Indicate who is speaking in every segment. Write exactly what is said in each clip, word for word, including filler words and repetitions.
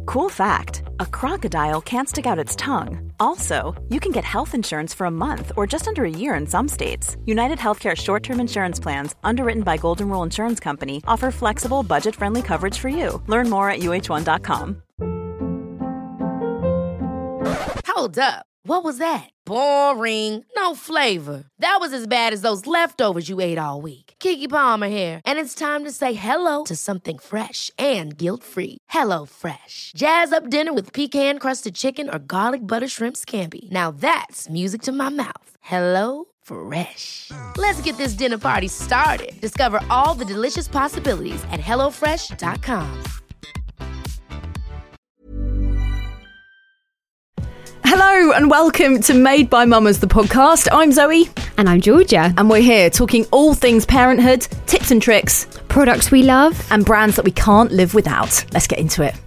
Speaker 1: Cool fact, a crocodile can't stick out its tongue. Also, you can get health insurance for a month or just under a year in some states. United Healthcare short-term insurance plans, underwritten by Golden Rule Insurance Company, offer flexible, budget-friendly coverage for you. Learn more at U H one dot com.
Speaker 2: Hold up. What was that? Boring. No flavor. That was as bad as those leftovers you ate all week. Keke Palmer here, and it's time to say hello to something fresh and guilt-free. Hello Fresh. Jazz up dinner with pecan-crusted chicken or garlic butter shrimp scampi. Now that's music to my mouth. Hello Fresh. Let's get this dinner party started. Discover all the delicious possibilities at hello fresh dot com.
Speaker 3: Hello and welcome to Made by Mamas, the podcast. I'm Zoe.
Speaker 4: And I'm Georgia.
Speaker 3: And we're here talking all things parenthood, tips and tricks,
Speaker 4: products we love,
Speaker 3: and brands that we can't live without. Let's get into it.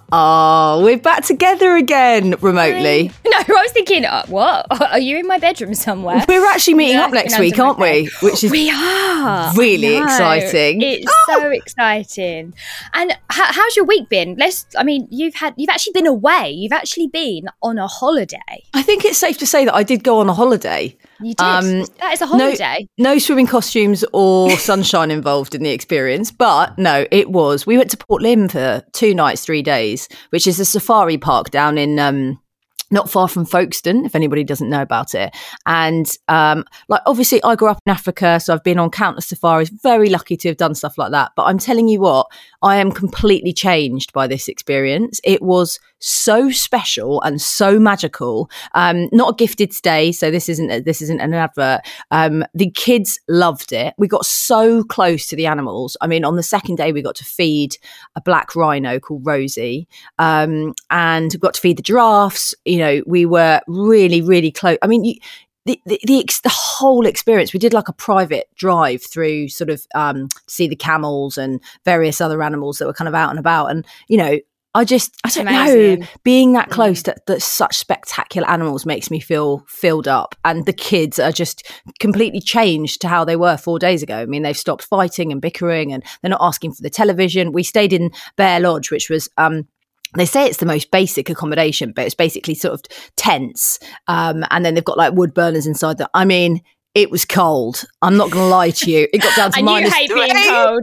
Speaker 3: Oh, we're back together again remotely.
Speaker 4: No, I was thinking, uh, what? Are you in my bedroom somewhere?
Speaker 3: We're actually meeting
Speaker 4: yeah,
Speaker 3: up next week, aren't we? Which is
Speaker 4: we are
Speaker 3: really exciting.
Speaker 4: It's
Speaker 3: oh!
Speaker 4: so exciting. And h- how's your week been? Let's. I mean, you've had you've actually been away. You've actually been on a holiday.
Speaker 3: I think it's safe to say that I did go on a holiday.
Speaker 4: You did. Um, that is a holiday.
Speaker 3: No, no swimming costumes or sunshine involved in the experience, but no, it was. We went to Port Lympne for two nights, three days, which is a safari park down in um, not far from Folkestone, if anybody doesn't know about it. And um, like, obviously, I grew up in Africa, so I've been on countless safaris. Very lucky to have done stuff like that. But I'm telling you what, I am completely changed by this experience. It was so special and so magical. Um, not a gifted stay, so this isn't a, this isn't an advert. Um, the kids loved it. We got so close to the animals. I mean, on the second day, we got to feed a black rhino called Rosie, um, and we got to feed the giraffes. You know, we were really, really close. I mean, you, The, the the the whole experience, we did like a private drive through sort of um, to see the camels and various other animals that were kind of out and about. And, you know, I just, I don't Amazing. know, being that close to, to such spectacular animals makes me feel filled up. And the kids are just completely changed to how they were four days ago. I mean, they've stopped fighting and bickering and they're not asking for the television. We stayed in Bear Lodge, which was... Um, They say it's the most basic accommodation, but it's basically sort of tents. Um, and then they've got like wood burners inside that. I mean, it was cold. I'm not going to lie to you. It got down to
Speaker 4: and
Speaker 3: minus
Speaker 4: you hate
Speaker 3: three.
Speaker 4: being cold.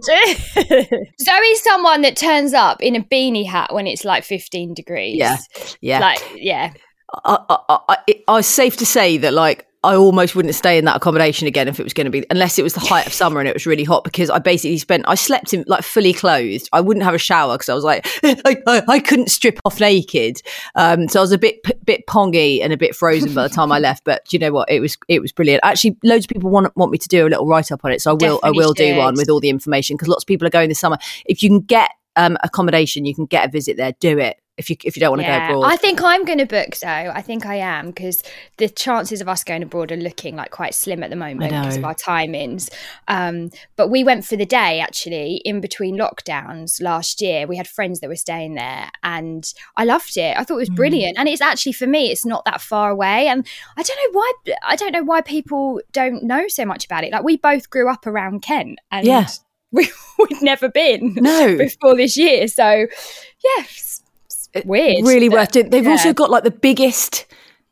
Speaker 4: Zoe's someone that turns up in a beanie hat when it's like fifteen degrees.
Speaker 3: Yeah. Yeah.
Speaker 4: Like, yeah.
Speaker 3: I, I, I, I, I was safe to say that like, I almost wouldn't stay in that accommodation again if it was going to be, unless it was the height of summer and it was really hot, because I basically spent, I slept in like fully clothed. I wouldn't have a shower because I was like, I, I, I couldn't strip off naked. Um, so I was a bit, bit pongy and a bit frozen by the time I left. But you know what? It was, it was brilliant. Actually, loads of people want want me to do a little write up on it. So I will, Definitely I will should. do one with all the information because lots of people are going this summer. If you can get um, accommodation, you can get a visit there, do it. If you if you don't want to
Speaker 4: yeah,
Speaker 3: go abroad.
Speaker 4: I think I'm going to book, so I think I am, because the chances of us going abroad are looking like quite slim at the moment because of our timings. Um, but we went for the day, actually, in between lockdowns last year. We had friends that were staying there and I loved it. I thought it was brilliant. Mm. And it's actually, for me, it's not that far away. And I don't know why, I don't know why people don't know so much about it. Like, we both grew up around Kent and
Speaker 3: yeah.
Speaker 4: we, we'd never been
Speaker 3: no.
Speaker 4: before this year. So, yeah, weird.
Speaker 3: Really worth it. They've
Speaker 4: yeah.
Speaker 3: also got like the biggest,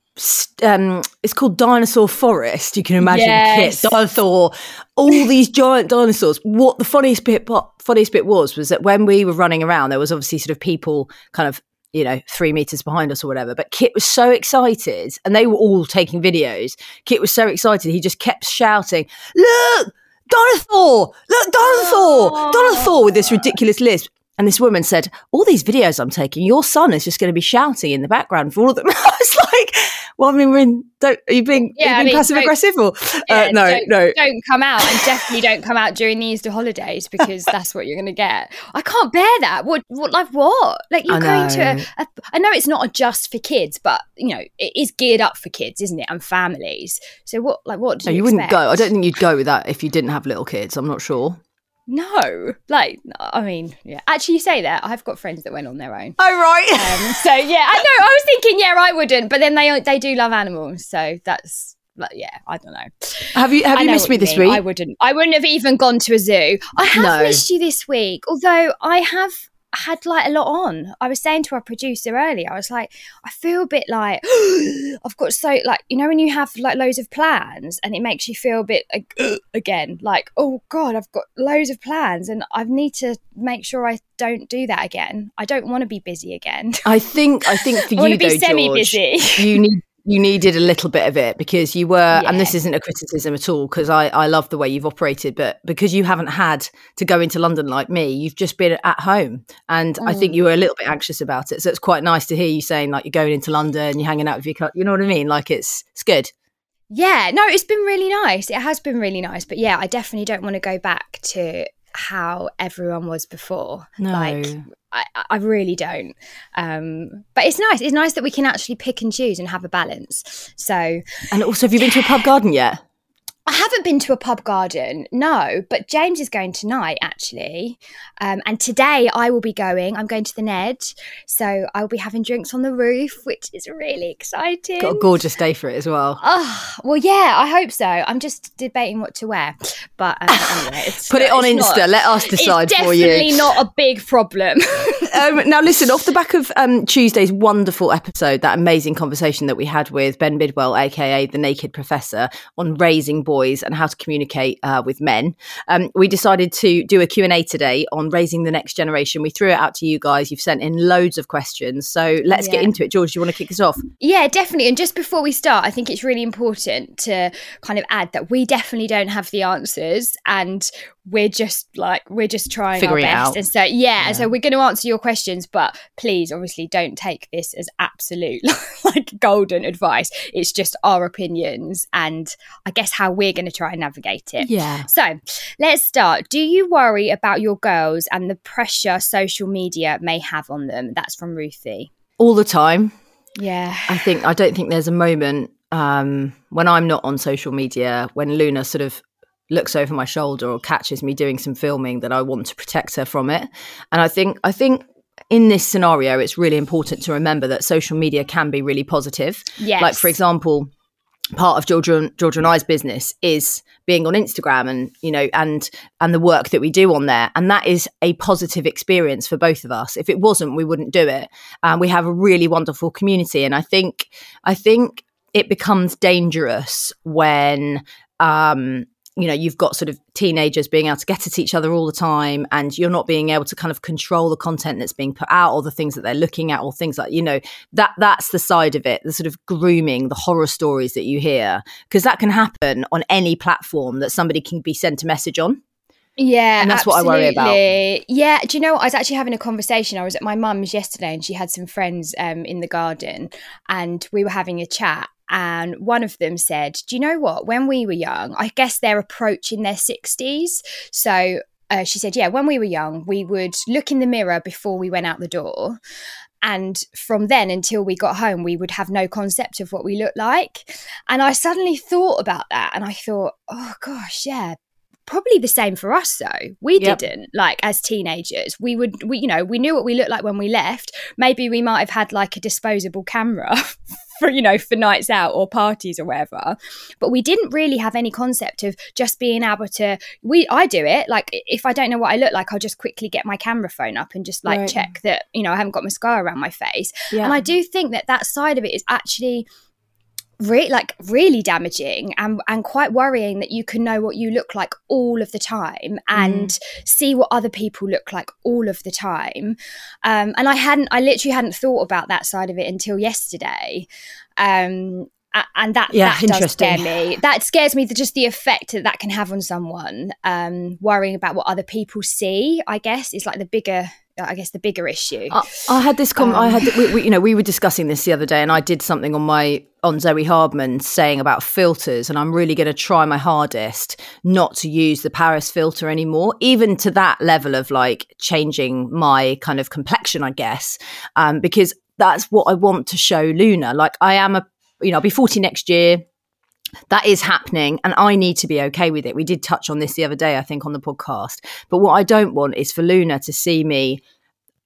Speaker 3: um, it's called Dinosaur Forest. You can imagine
Speaker 4: yes.
Speaker 3: Kit, Dinosaur, all these giant dinosaurs. What the funniest bit, funniest bit was, was that when we were running around, there was obviously sort of people kind of, you know, three meters behind us or whatever. But Kit was so excited and they were all taking videos. Kit was so excited. He just kept shouting, look, dinosaur, look, dinosaur, oh. dinosaur, with this ridiculous lisp. And this woman said, all these videos I'm taking, your son is just going to be shouting in the background for all of them. I was like, well, I mean, we're in, don't, are you being,
Speaker 4: yeah,
Speaker 3: are you being
Speaker 4: I mean,
Speaker 3: passive aggressive or?
Speaker 4: Yeah,
Speaker 3: uh, no,
Speaker 4: don't,
Speaker 3: no.
Speaker 4: Don't come out, and definitely don't come out during the Easter holidays because that's what you're going to get. I can't bear that. What, what, like what? Like you're going to, a, a, I know it's not just for kids, but you know, it is geared up for kids, isn't it? And families. So what, like what do
Speaker 3: no,
Speaker 4: you
Speaker 3: you
Speaker 4: expect?
Speaker 3: wouldn't go. I don't think you'd go with that if you didn't have little kids. I'm not sure.
Speaker 4: No, like, I mean, yeah. Actually, you say that. I've got friends that went on their own.
Speaker 3: Oh, right.
Speaker 4: Um, so, yeah, I know. I was thinking, yeah, I wouldn't. But then they they do love animals. So that's, like, yeah, I don't know.
Speaker 3: Have you have you missed me this
Speaker 4: mean.
Speaker 3: week?
Speaker 4: I wouldn't. I wouldn't have even gone to a zoo. I have
Speaker 3: no.
Speaker 4: missed you this week. Although I have, had like a lot on. I was saying to our producer earlier, I was like, I feel a bit like I've got so like, you know, when you have like loads of plans and it makes you feel a bit like, again, like, oh God, I've got loads of plans and I need to make sure I don't do that again. I don't want to be busy again.
Speaker 3: I think, I think for
Speaker 4: I
Speaker 3: you
Speaker 4: be
Speaker 3: though,
Speaker 4: semi-busy.
Speaker 3: George, you need You needed a little bit of it because you were, yeah. and this isn't a criticism at all, because I, I love the way you've operated, but because you haven't had to go into London like me, you've just been at home. And mm. I think you were a little bit anxious about it. So it's quite nice to hear you saying like you're going into London, you're hanging out with your, you know what I mean? Like it's, it's good.
Speaker 4: Yeah, no, it's been really nice. It has been really nice. But yeah, I definitely don't want to go back to how everyone was before.
Speaker 3: No.
Speaker 4: Like, I, I really don't. Um, but it's nice. It's nice that we can actually pick and choose and have a balance. So,
Speaker 3: and also, have you been to a pub garden yet?
Speaker 4: I haven't been to a pub garden, no, but James is going tonight, actually. Um, and today I will be going. I'm going to the Ned. So I will be having drinks on the roof, which is really exciting.
Speaker 3: Got a gorgeous day for it as well.
Speaker 4: Oh, well, yeah, I hope so. I'm just debating what to wear. But um, anyway, it's,
Speaker 3: put it on
Speaker 4: it's
Speaker 3: Insta.
Speaker 4: Not,
Speaker 3: Let us decide for you.
Speaker 4: It's definitely not a big problem.
Speaker 3: um, now, listen, off the back of um, Tuesday's wonderful episode, that amazing conversation that we had with Ben Bidwell, a k a the Naked Professor, on raising boys and how to communicate uh, with men. Um, we decided to do a Q and A today on raising the next generation. We threw it out to you guys. You've sent in loads of questions. So let's yeah. get into it. George, do you want to kick us off?
Speaker 4: Yeah, definitely. And just before we start, I think it's really important to kind of add that we definitely don't have the answers and we're just like, we're just trying
Speaker 3: Figuring
Speaker 4: our best.
Speaker 3: It out.
Speaker 4: And so, yeah,
Speaker 3: yeah.
Speaker 4: and so we're going to answer your questions, but please, obviously, don't take this as absolute like golden advice. It's just our opinions and I guess how we're going to try and navigate it.
Speaker 3: Yeah.
Speaker 4: So let's start. Do you worry about your girls and the pressure social media may have on them? That's from Ruthie.
Speaker 3: All the time.
Speaker 4: Yeah.
Speaker 3: I think, I don't think there's a moment um, when I'm not on social media, when Luna sort of looks over my shoulder or catches me doing some filming, that I want to protect her from it. And I think, I think in this scenario, it's really important to remember that social media can be really positive.
Speaker 4: Yes.
Speaker 3: Like, for example, part of Georgia, Georgia and I's business is being on Instagram and, you know, and, and the work that we do on there. And that is a positive experience for both of us. If it wasn't, we wouldn't do it. And um, we have a really wonderful community. And I think, I think it becomes dangerous when, um, you know, you've got sort of teenagers being able to get at each other all the time and you're not being able to kind of control the content that's being put out or the things that they're looking at or things like, you know, that that's the side of it, the sort of grooming, the horror stories that you hear, because that can happen on any platform that somebody can be sent a message on.
Speaker 4: Yeah,
Speaker 3: and that's
Speaker 4: absolutely.
Speaker 3: what I worry about.
Speaker 4: Yeah, do you know what? I was actually having a conversation. I was at my mum's yesterday and she had some friends um, in the garden and we were having a chat. And one of them said, do you know what? When we were young, I guess they're approaching their sixties. So uh, she said, yeah, when we were young, we would look in the mirror before we went out the door. And from then until we got home, we would have no concept of what we looked like. And I suddenly thought about that and I thought, oh gosh, yeah. Probably the same for us though. We yep. didn't, like as teenagers. We would, we you know, we knew what we looked like when we left. Maybe we might have had like a disposable camera for, you know, for nights out or parties or whatever. But we didn't really have any concept of just being able to, we, I do it. Like if I don't know what I look like, I'll just quickly get my camera phone up and just like right. check that, you know, I haven't got mascara around my face. Yeah. And I do think that that side of it is actually Re- like really damaging and and quite worrying that you can know what you look like all of the time and mm. see what other people look like all of the time. Um, and I hadn't, I literally hadn't thought about that side of it until yesterday. Um, and that,
Speaker 3: yeah,
Speaker 4: that does scare me. That scares me, the, just the effect that that can have on someone. Um, worrying about what other people see, I guess, is like the bigger I guess the bigger issue.
Speaker 3: I, I had this com- um, I had we, we, you know we were discussing this the other day and I did something on my on Zoe Hardman saying about filters, and I'm really going to try my hardest not to use the Paris filter anymore, even to that level of like changing my kind of complexion, I guess, um, because that's what I want to show Luna. Like I am a you know I'll be forty next year. That is happening and I need to be okay with it. We did touch on this the other day, I think, on the podcast. But what I don't want is for Luna to see me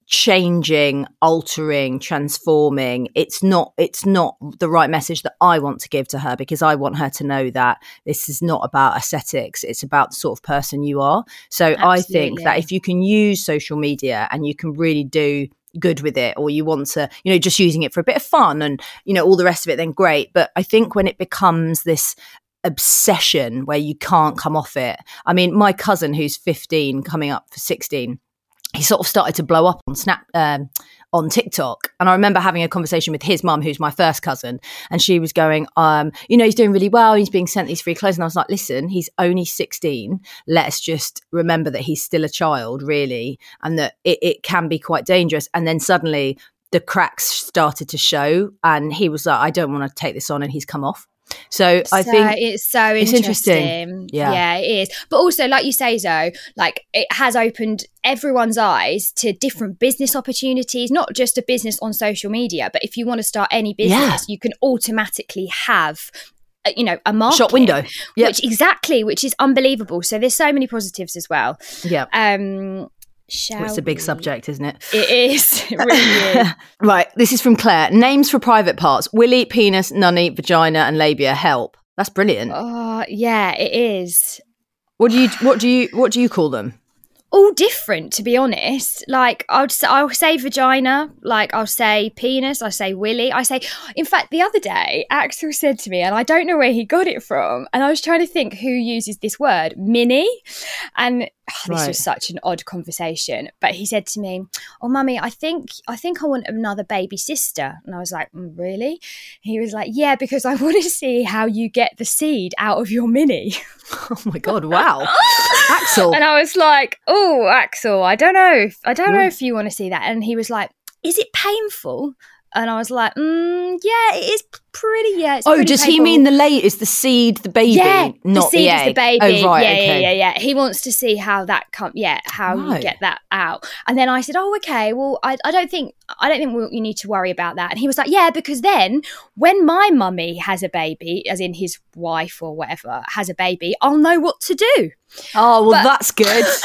Speaker 3: changing, altering, transforming. It's not it's not the right message that I want to give to her, because I want her to know that this is not about aesthetics. It's about the sort of person you are. So Absolutely. I think that if you can use social media and you can really do good with it, or you want to, you know, just using it for a bit of fun and, you know, all the rest of it, then great. But I think when it becomes this obsession where you can't come off it. I mean, my cousin who's fifteen, coming up for sixteen, he sort of started to blow up on Snap, um, on TikTok. And I remember having a conversation with his mum, who's my first cousin, and she was going, um, you know, he's doing really well. He's being sent these free clothes. And I was like, listen, he's only sixteen. Let's just remember that he's still a child, really, and that it, it can be quite dangerous. And then suddenly the cracks started to show, and he was like, I don't want to take this on, and he's come off. So I
Speaker 4: so
Speaker 3: think
Speaker 4: it's so
Speaker 3: it's
Speaker 4: interesting.
Speaker 3: interesting. Yeah.
Speaker 4: yeah, it is. But also, like you say, Zoe, like it has opened everyone's eyes to different business opportunities, not just a business on social media, but if you want to start any business, yeah. you can automatically have, you know, a market.
Speaker 3: Shop window. Yep.
Speaker 4: Which exactly, which is unbelievable. So there's so many positives as well.
Speaker 3: Yeah.
Speaker 4: Um, Shall
Speaker 3: well, it's a big
Speaker 4: we?
Speaker 3: subject, isn't it?
Speaker 4: It is. It really is.
Speaker 3: Right. This is from Claire. Names for private parts: willy, penis, nunny, vagina, and labia. Help. That's brilliant.
Speaker 4: Oh, yeah, it is.
Speaker 3: What do you what do you what do you call them?
Speaker 4: All different, to be honest. Like I'll I'll say vagina, like I'll say penis, I say willy, I say. In fact, the other day, Axel said to me, and I don't know where he got it from, and I was trying to think who uses this word, mini, and oh, this
Speaker 3: right.
Speaker 4: was such an odd conversation. But he said to me, "Oh, mummy, I think I think I want another baby sister," and I was like, mm, "Really?" He was like, "Yeah, because I want to see how you get the seed out of your mini."
Speaker 3: Oh my God! Wow, Axel.
Speaker 4: And I was like, "Oh, Axel, I don't know. If, I don't know if you want to see that." And he was like, "Is it painful?" And I was like, mm, "Yeah, it is pretty. Yeah." It's
Speaker 3: oh,
Speaker 4: pretty
Speaker 3: does
Speaker 4: painful.
Speaker 3: he mean the late is the seed, the baby,
Speaker 4: yeah,
Speaker 3: not
Speaker 4: the seed
Speaker 3: the
Speaker 4: is
Speaker 3: egg?
Speaker 4: the baby.
Speaker 3: Oh, right,
Speaker 4: yeah,
Speaker 3: okay.
Speaker 4: yeah, yeah, yeah. He wants to see how that come. Yeah, how
Speaker 3: right.
Speaker 4: you get that out. And then I said, "Oh, okay. Well, I, I don't think I don't think we'll, you need to worry about that." And he was like, "Yeah, because then when my mummy has a baby, as in his wife or whatever has a baby, I'll know what to do."
Speaker 3: Oh, well,
Speaker 4: But
Speaker 3: that's good.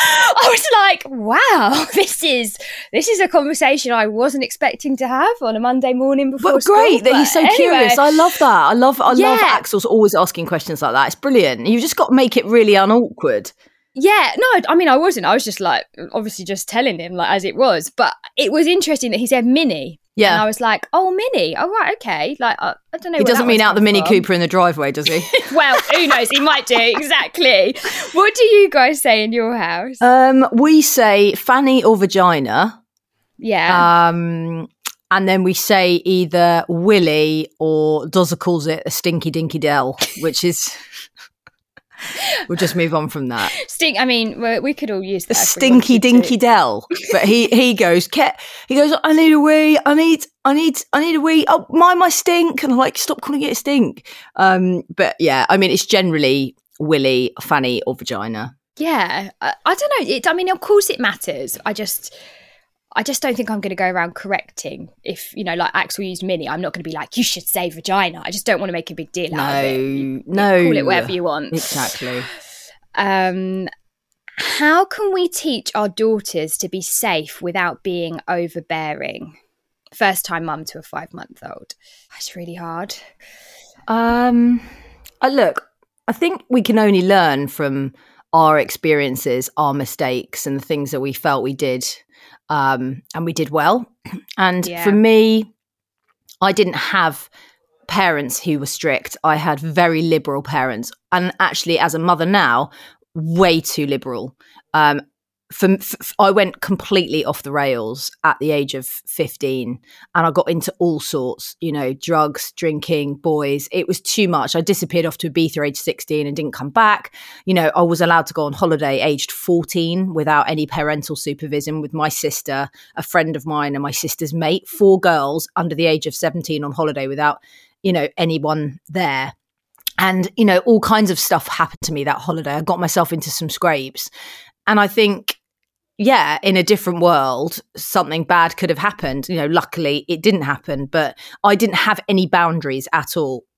Speaker 4: I was like, wow, this is this is a conversation I wasn't expecting to have on a Monday morning before
Speaker 3: But
Speaker 4: school.
Speaker 3: great that
Speaker 4: But
Speaker 3: he's so
Speaker 4: anyway.
Speaker 3: curious. I love that. I love I
Speaker 4: Yeah.
Speaker 3: love Axel's always asking questions like that. It's brilliant. You've just got to make it really unawkward.
Speaker 4: Yeah, no, I mean, I wasn't. I was just like, obviously just telling him like as it was. But it was interesting that he said mini.
Speaker 3: Yeah.
Speaker 4: And I was like, oh, mini. Oh, right, okay. Like, I, I don't know.
Speaker 3: He
Speaker 4: where
Speaker 3: doesn't
Speaker 4: that
Speaker 3: mean
Speaker 4: was
Speaker 3: out the
Speaker 4: come
Speaker 3: Mini
Speaker 4: from.
Speaker 3: Cooper in the driveway, does he?
Speaker 4: Well, who knows? He might do. Exactly. What do you guys say in your house?
Speaker 3: Um, we say fanny or vagina.
Speaker 4: Yeah.
Speaker 3: Um, and then we say either willy or Dozza calls it a stinky dinky dell, which is... We'll just move on from that.
Speaker 4: Stink. I mean, we we could all use
Speaker 3: The
Speaker 4: that. if we
Speaker 3: stinky
Speaker 4: wanted to.
Speaker 3: dinky dell. But he he goes, Ke- he goes, I need a wee, I need, I need, I need a wee. Oh, mind my stink. And I'm like, stop calling it a stink. Um, but yeah, I mean, it's generally willy, fanny, or vagina.
Speaker 4: Yeah, I, I don't know. It, I mean, of course it matters. I just, I just don't think I'm going to go around correcting. If you know, like Axel used mini, I'm not going to be like, you should say vagina. I just don't want to make a big deal out of it. You,
Speaker 3: No,
Speaker 4: you call it whatever you want.
Speaker 3: Exactly.
Speaker 4: Um, how can we teach our daughters to be safe without being overbearing? First time mum to a five month old. That's really hard.
Speaker 3: Um, uh, look, I think we can only learn from our experiences, our mistakes, and the things that we felt we did, um, and we did well. And
Speaker 4: Yeah.
Speaker 3: for me, I didn't have parents who were strict. I had very liberal parents, and actually, as a mother now, way too liberal. Um, for, for, I went completely off the rails at the age of fifteen, and I got into all sorts, you know, drugs, drinking, boys. It was too much. I disappeared off to Ibiza age sixteen and didn't come back. You know, I was allowed to go on holiday aged fourteen without any parental supervision with my sister, a friend of mine, and my sister's mate. Four girls under the age of seventeen on holiday without, you know, anyone there. And, you know, all kinds of stuff happened to me that holiday. I got myself into some scrapes. And I think, yeah, in a different world, something bad could have happened. You know, luckily it didn't happen, but I didn't have any boundaries at all.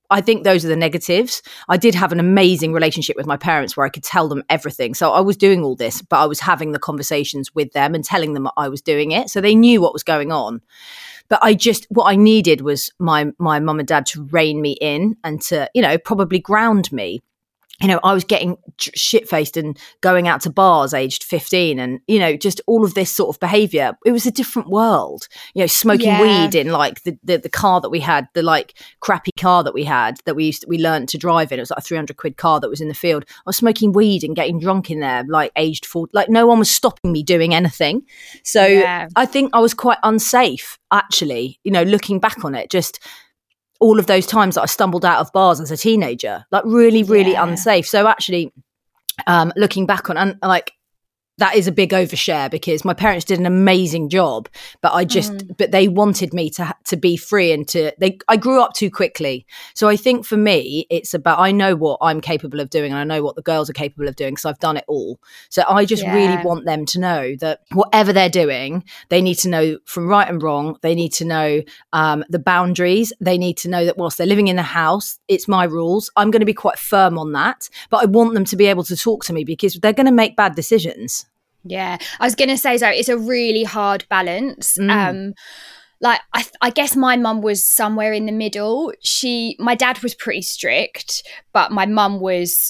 Speaker 3: I think those are the negatives. I did have an amazing relationship with my parents where I could tell them everything. So I was doing all this, but I was having the conversations with them and telling them I was doing it. So they knew what was going on. But I just, what I needed was my my mum and dad to rein me in and to, you know, probably ground me. You know, I was getting shit-faced and going out to bars aged fifteen and, you know, just all of this sort of behaviour. It was a different world, you know, smoking yeah. weed in like the, the the car that we had, the like crappy car that we had that we used to, we learned to drive in. It was like a three hundred quid car that was in the field. I was smoking weed and getting drunk in there, like aged forty. Like no one was stopping me doing anything. So yeah. I think I was quite unsafe, actually, you know, looking back on it, just all of those times that I stumbled out of bars as a teenager, like really, really yeah. unsafe. So actually, um, looking back on, and like, that is a big overshare because my parents did an amazing job, but I just, mm. but they wanted me to to be free and to, they, I grew up too quickly. So I think for me, it's about, I know what I'm capable of doing and I know what the girls are capable of doing because I've done it all. So I just yeah. really want them to know that whatever they're doing, they need to know from right and wrong. They need to know um, the boundaries. They need to know that whilst they're living in the house, it's my rules. I'm going to be quite firm on that, but I want them to be able to talk to me because they're going to make bad decisions.
Speaker 4: Yeah, I was going to say, so it's a really hard balance. Mm. Um, like, I, th- I guess my mum was somewhere in the middle. She, my dad was pretty strict, but my mum was,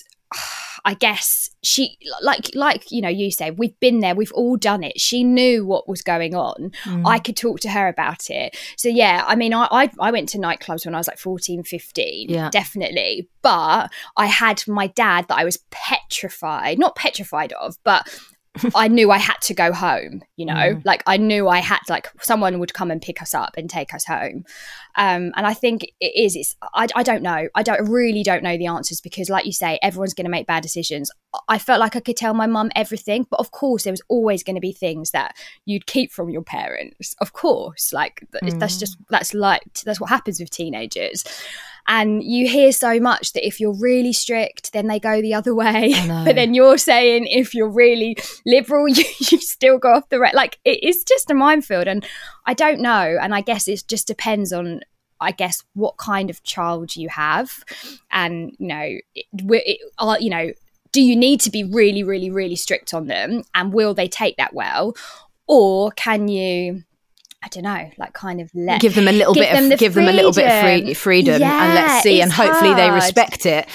Speaker 4: I guess she, like, like, you know, you say, we've been there, we've all done it. She knew what was going on. Mm. I could talk to her about it. So yeah, I mean, I, I, I went to nightclubs when I was like fourteen, fifteen, yeah. definitely. But I had my dad that I was petrified, not petrified of, but I knew I had to go home, you know, mm. like I knew I had to, like someone would come and pick us up and take us home. Um, and I think it is, it's, I, I don't know. I don't really don't know the answers because like you say, everyone's going to make bad decisions. I felt like I could tell my mum everything, but of course there was always going to be things that you'd keep from your parents. Of course, like mm. that's just, that's like, that's what happens with teenagers. And you hear so much that if you're really strict, then they go the other way. But then you're saying if you're really liberal, you, you still go off the right. Like it is just a minefield. And I don't know. And I guess it just depends on, I guess, what kind of child you have. And, you know, it, it, uh, you know, do you need to be really, really, really strict on them? And will they take that well? Or can you... I don't know, like kind of let
Speaker 3: give them a little bit of the give freedom. them a little bit of free, freedom yeah, and let's see, and hopefully hard. They respect it.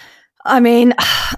Speaker 3: I mean,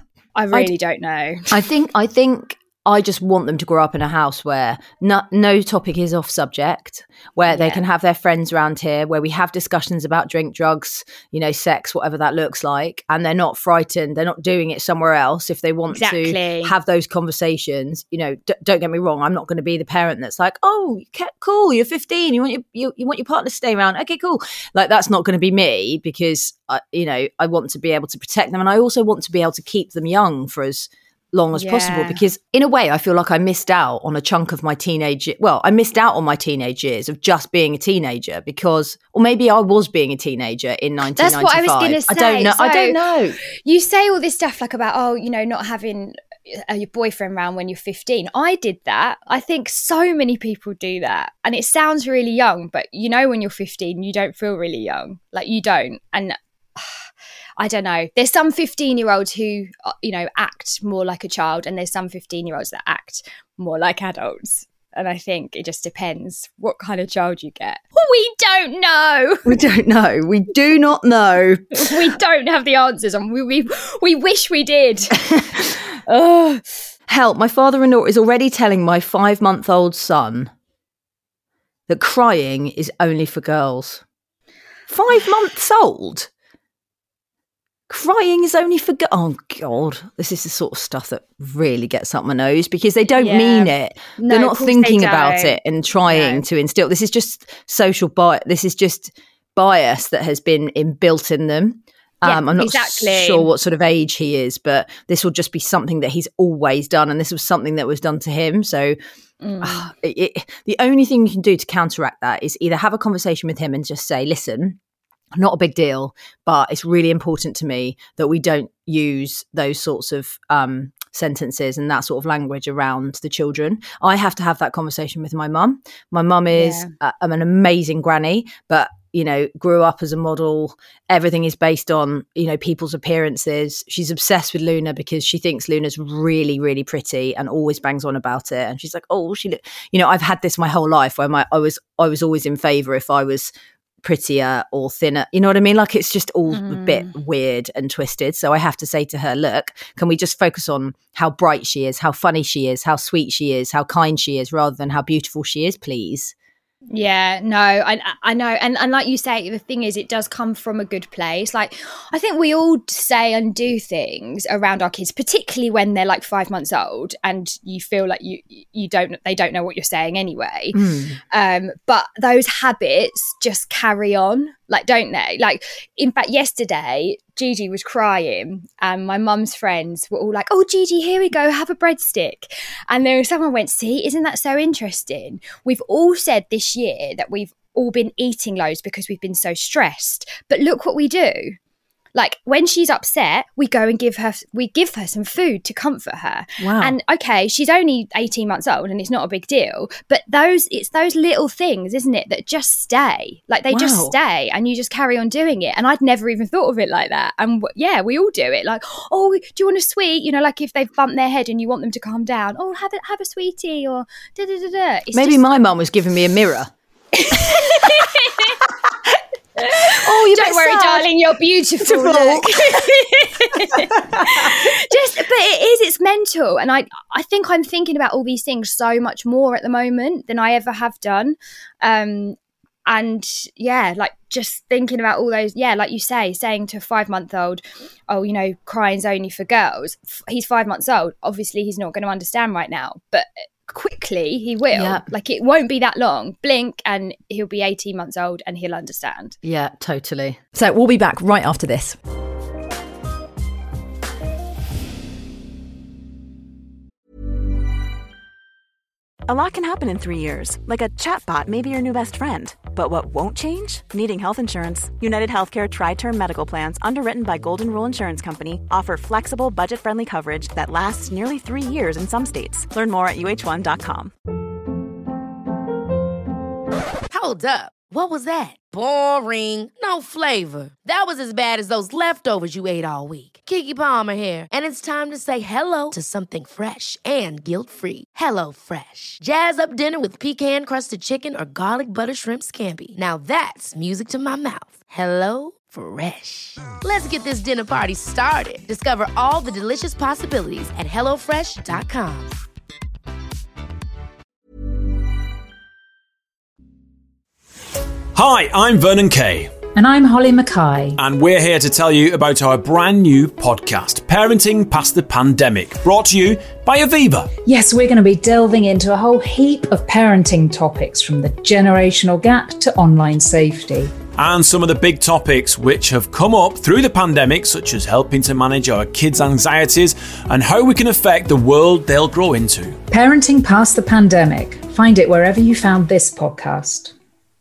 Speaker 4: I really I, don't know.
Speaker 3: I think I think I just want them to grow up in a house where no, no topic is off subject, where yeah. they can have their friends around here, where we have discussions about drink, drugs, you know, sex, whatever that looks like. And they're not frightened. They're not doing it somewhere else. If they want exactly. to have those conversations, you know, d- don't get me wrong. I'm not going to be the parent that's like, oh, cool, you're fifteen. You want your, you, you want your partner to stay around. Okay, cool. Like that's not going to be me because, I, you know, I want to be able to protect them. And I also want to be able to keep them young for as long as yeah. possible, because in a way I feel like I missed out on a chunk of my teenage well I missed out on my teenage years of just being a teenager, because or maybe I was being a teenager in nineteen ninety-five.
Speaker 4: That's what I was going to say.
Speaker 3: I don't know so I don't know
Speaker 4: you say all this stuff like about oh you know not having uh, your boyfriend around when you're fifteen. I did that. I think so many people do that, and it sounds really young, but you know when you're fifteen you don't feel really young, like you don't. And I don't know. There's some fifteen-year-olds who, you know, act more like a child, and there's some fifteen-year-olds that act more like adults. And I think it just depends what kind of child you get. We don't know.
Speaker 3: We don't know. We do not know.
Speaker 4: We don't have the answers, and we we, we wish we did.
Speaker 3: Oh. Hell, my father-in-law is already telling my five-month-old son that crying is only for girls. Five months old? Crying is only for girls. Oh, God. This is the sort of stuff that really gets up my nose, because they don't yeah. mean it. No, they're not thinking they about it and trying no. to instill. This is just social bias. This is just bias that has been inbuilt in them. Um, yeah, I'm not exactly. sure what sort of age he is, but this will just be something that he's always done. And this was something that was done to him. So mm. uh, it, it, the only thing you can do to counteract that is either have a conversation with him and just say, listen, not a big deal, but it's really important to me that we don't use those sorts of um, sentences and that sort of language around the children. I have to have that conversation with my mum. My mum is yeah. uh, I'm an amazing granny, but you know, grew up as a model. Everything is based on, you know, people's appearances. She's obsessed with Luna because she thinks Luna's really, really pretty and always bangs on about it. And she's like, oh, she, look, you know, I've had this my whole life where my, I was, I was always in favor if I was prettier or thinner, you know what I mean? Like, it's just all mm. a bit weird and twisted. So I have to say to her, look, can we just focus on how bright she is, how funny she is, how sweet she is, how kind she is, rather than how beautiful she is, please?
Speaker 4: Yeah, no, I I know. And and like you say, the thing is, it does come from a good place. Like, I think we all say and do things around our kids, particularly when they're like five months old and you feel like you you don't they don't know what you're saying anyway. Mm. Um, but those habits just carry on, like, don't they? Like, in fact, yesterday, Gigi was crying and my mum's friends were all like, oh, Gigi, here we go, have a breadstick. And then someone went, see, isn't that so interesting? We've all said this year that we've all been eating loads because we've been so stressed. But look what we do. Like, when she's upset, we go and give her, we give her some food to comfort her.
Speaker 3: Wow.
Speaker 4: And okay, she's only eighteen months old and it's not a big deal, but those, it's those little things, isn't it, that just stay. Like, they wow. just stay and you just carry on doing it. And I'd never even thought of it like that. And yeah, we all do it. Like, oh, do you want a sweet? You know, like if they've bumped their head and you want them to calm down, oh, have a, have a sweetie, or da da da da.
Speaker 3: Maybe just... my mum was giving me a mirror. Oh, you
Speaker 4: don't worry, sad. darling, you're beautiful. Look. Just, but it is, it's mental. And I, I think I'm thinking about all these things so much more at the moment than I ever have done. Um, and yeah, like just thinking about all those, yeah, like you say, saying to a five month old, oh, you know, crying's only for girls. He's five months old. Obviously, he's not going to understand right now, but quickly he will. Yeah. Like, it won't be that long. Blink and he'll be eighteen months old and he'll understand.
Speaker 3: Yeah, totally.
Speaker 5: So we'll be back right after this.
Speaker 1: A lot can happen in three years, like a chatbot may be your new best friend. But what won't change? Needing health insurance. United Healthcare Tri-Term Medical Plans, underwritten by Golden Rule Insurance Company, offer flexible, budget-friendly coverage that lasts nearly three years in some states. Learn more at U H one dot com.
Speaker 2: Hold up. What was that? Boring. No flavor. That was as bad as those leftovers you ate all week. Keke Palmer here. And it's time to say hello to something fresh and guilt-free. Hello Fresh. Jazz up dinner with pecan-crusted chicken or garlic butter shrimp scampi. Now that's music to my mouth. Hello Fresh. Let's get this dinner party started. Discover all the delicious possibilities at hello fresh dot com.
Speaker 6: Hi, I'm Vernon Kay.
Speaker 7: And I'm Holly Mackay.
Speaker 6: And we're here to tell you about our brand new podcast, Parenting Past the Pandemic, brought to you by Aviva.
Speaker 7: Yes, we're going to be delving into a whole heap of parenting topics, from the generational gap to online safety.
Speaker 6: And some of the big topics which have come up through the pandemic, such as helping to manage our kids' anxieties and how we can affect the world they'll grow into.
Speaker 7: Parenting Past the Pandemic. Find it wherever you found this podcast.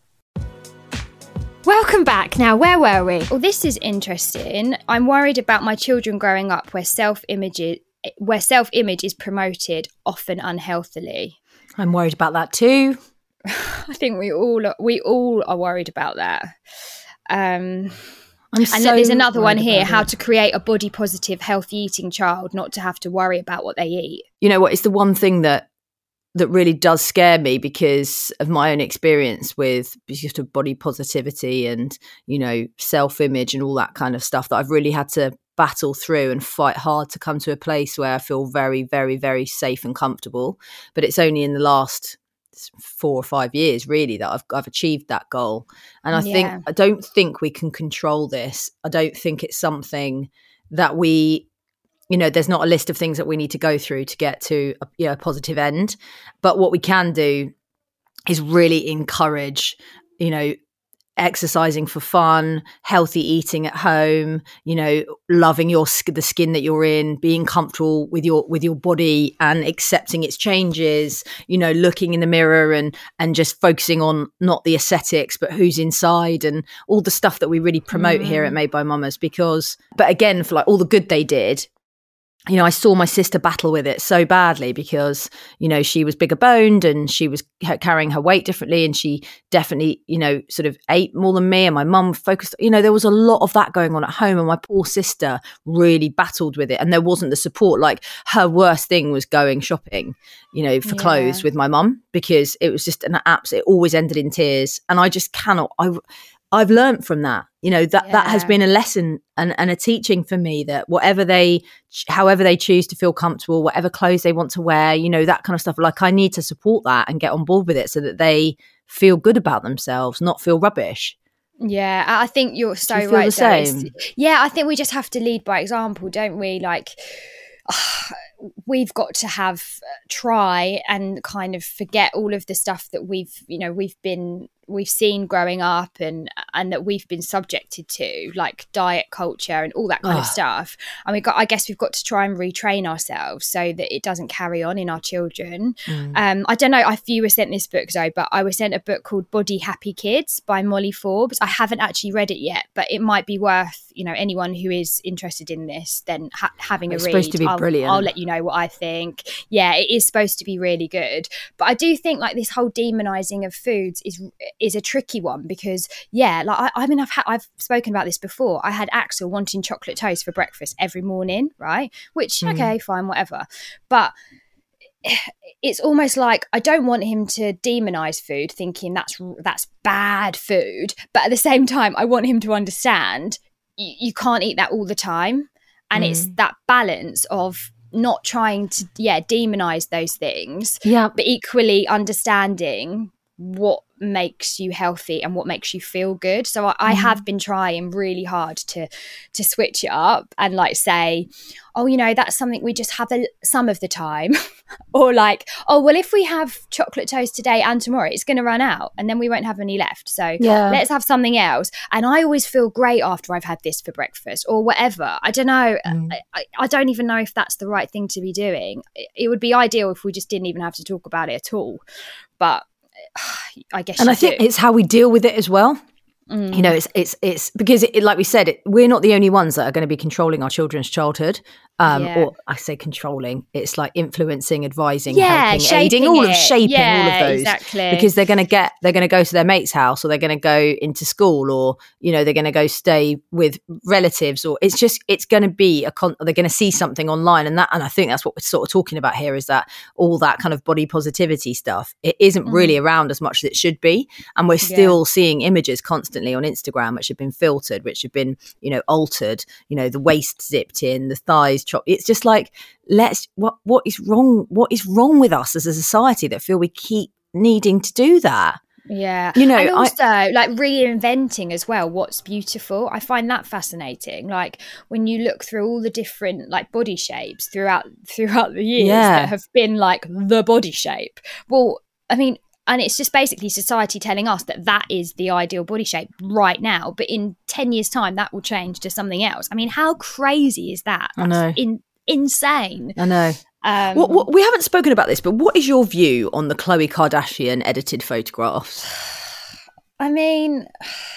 Speaker 4: Welcome back. Now, where were we? Well, this is interesting. I'm worried about my children growing up where self-image is, where self-image is promoted, often unhealthily.
Speaker 3: I'm worried about that too.
Speaker 4: I think we all are, we all are worried about that. Um,
Speaker 3: I'm
Speaker 4: and
Speaker 3: so
Speaker 4: then there's another one
Speaker 3: worried
Speaker 4: here:
Speaker 3: about
Speaker 4: how
Speaker 3: it.
Speaker 4: to create a body positive, healthy eating child, not to have to worry about what they eat.
Speaker 3: You know what? It's the one thing that that really does scare me because of my own experience with just of body positivity and, you know, self-image and all that kind of stuff, that I've really had to battle through and fight hard to come to a place where I feel very, very, very safe and comfortable. But it's only in the last four or five years really that I've I've achieved that goal. And I
Speaker 4: Yeah.
Speaker 3: think I don't think we can control this. I don't think it's something that we, you know, there's not a list of things that we need to go through to get to a, you know, a positive end. But what we can do is really encourage, you know, exercising for fun, healthy eating at home, you know, loving your the skin that you're in, being comfortable with your with your body and accepting its changes, you know, looking in the mirror and and just focusing on not the aesthetics but who's inside, and all the stuff that we really promote mm. here at Made by Mamas. Because but again, for like all the good they did, you know, I saw my sister battle with it so badly because, you know, she was bigger boned and she was carrying her weight differently, and she definitely, you know, sort of ate more than me, and my mum focused, you know, there was a lot of that going on at home, and my poor sister really battled with it, and there wasn't the support. Like, her worst thing was going shopping, you know, for yeah. clothes with my mum, because it was just an abs. It always ended in tears, and I just cannot, I I've learned from that, you know, that, yeah. that has been a lesson and, and a teaching for me, that whatever they, however they choose to feel comfortable, whatever clothes they want to wear, you know, that kind of stuff. Like, I need to support that and get on board with it so that they feel good about themselves, not feel rubbish.
Speaker 4: Yeah, I think you're so
Speaker 3: you feel
Speaker 4: right.
Speaker 3: The same?
Speaker 4: Yeah, I think we just have to lead by example, don't we? Like, we've got to have uh, try and kind of forget all of the stuff that we've, you know, we've been we've seen growing up and and that we've been subjected to, like diet culture and all that kind oh. of stuff. And we got, I guess we've got to try and retrain ourselves so that it doesn't carry on in our children. Mm. Um, I don't know if you were sent this book, Zoe, but I was sent a book called Body Happy Kids by Molly Forbes. I haven't actually read it yet, but it might be worth, you know, anyone who is interested in this then ha- having
Speaker 3: it's
Speaker 4: a read.
Speaker 3: It's supposed to be
Speaker 4: I'll,
Speaker 3: brilliant.
Speaker 4: I'll let you know what I think. Yeah, it is supposed to be really good. But I do think like this whole demonizing of foods is is a tricky one, because yeah, like I, I mean I've ha- I've spoken about this before. I had Axel wanting chocolate toast for breakfast every morning, right? Which mm. okay, fine, whatever. But it's almost like I don't want him to demonize food, thinking that's that's bad food. But at the same time, I want him to understand you, you can't eat that all the time, and mm. it's that balance of not trying to yeah demonize those things,
Speaker 3: yeah,
Speaker 4: but equally understanding what makes you healthy and what makes you feel good. So I, I mm. have been trying really hard to to switch it up and like say, oh, you know, that's something we just have a, some of the time. Or like, oh, well, if we have chocolate toast today and tomorrow, it's going to run out and then we won't have any left. So yeah. let's have something else. And I always feel great after I've had this for breakfast or whatever. I don't know. Mm. I, I don't even know if that's the right thing to be doing. It, it would be ideal if we just didn't even have to talk about it at all. But I guess,
Speaker 3: and I
Speaker 4: do.
Speaker 3: think it's how we deal with it as well. Mm. You know, it's it's it's because it, like we said, it, we're not the only ones that are going to be controlling our children's childhood. Um, yeah. Or I say controlling, it's like influencing, advising,
Speaker 4: yeah,
Speaker 3: helping, aiding, all
Speaker 4: it.
Speaker 3: of shaping
Speaker 4: yeah,
Speaker 3: all of those.
Speaker 4: Exactly.
Speaker 3: Because they're going to get, they're going to go to their mate's house, or they're going to go into school, or you know, they're going to go stay with relatives, or it's just, it's going to be a con. They're going to see something online, and that, and I think that's what we're sort of talking about here, is that all that kind of body positivity stuff, it isn't mm. really around as much as it should be, and we're still yeah. seeing images constantly on Instagram which have been filtered, which have been, you know, altered. You know, the waist zipped in, the thighs chopped. It's just like, let's what what is wrong what is wrong with us as a society that feel we keep needing to do that?
Speaker 4: Yeah,
Speaker 3: you know,
Speaker 4: and also
Speaker 3: I,
Speaker 4: like reinventing as well what's beautiful. I find that fascinating. Like when you look through all the different like body shapes throughout throughout the years
Speaker 3: yeah.
Speaker 4: that have been like the body shape. Well, I mean, and it's just basically society telling us that that is the ideal body shape right now, but in ten years time that will change to something else. I mean, how crazy is that? That's
Speaker 3: I know.
Speaker 4: In, insane.
Speaker 3: I know.
Speaker 4: Um,
Speaker 3: what, what, we haven't spoken about this, but what is your view on the Khloe Kardashian edited photographs?
Speaker 4: I mean,